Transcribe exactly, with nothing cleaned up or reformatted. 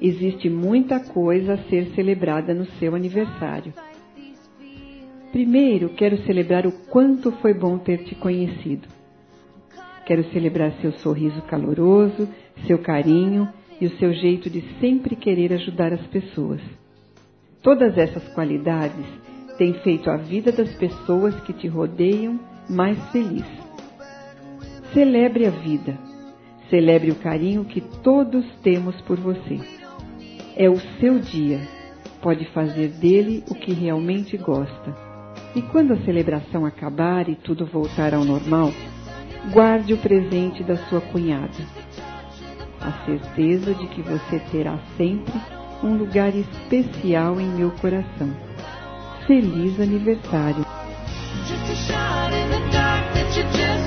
Existe muita coisa a ser celebrada no seu aniversário. Primeiro, quero celebrar o quanto foi bom ter te conhecido. Quero celebrar seu sorriso caloroso, seu carinho e o seu jeito de sempre querer ajudar as pessoas. Todas essas qualidades têm feito a vida das pessoas que te rodeiam mais feliz. Celebre a vida. Celebre o carinho que todos temos por você. É o seu dia. Pode fazer dele o que realmente gosta. E quando a celebração acabar e tudo voltar ao normal, guarde o presente da sua cunhada. A certeza de que você terá sempre um lugar especial em meu coração. Feliz aniversário!